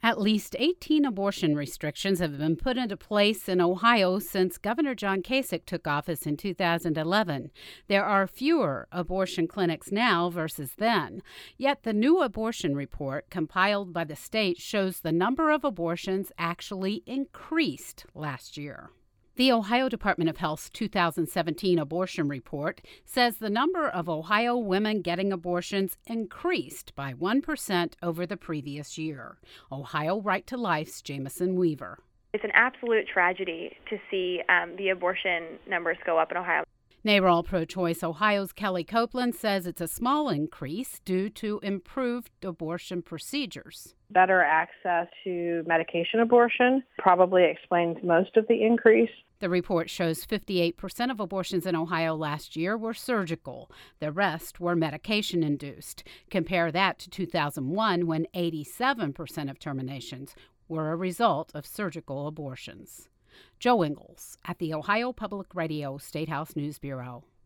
At least 18 abortion restrictions have been put into place in Ohio since Governor John Kasich took office in 2011. There are fewer abortion clinics now versus then. Yet the new abortion report compiled by the state shows the number of abortions actually increased last year. The Ohio Department of Health's 2017 abortion report says the number of Ohio women getting abortions increased by 1% over the previous year. Ohio Right to Life's Jamison Weaver. It's an absolute tragedy to see the abortion numbers go up in Ohio. NARAL Pro-Choice Ohio's Kelly Copeland says it's a small increase due to improved abortion procedures. Better access to medication abortion probably explains most of the increase. The report shows 58% of abortions in Ohio last year were surgical. The rest were medication-induced. Compare that to 2001, when 87% of terminations were a result of surgical abortions. Joe Ingles at the Ohio Public Radio State House News Bureau.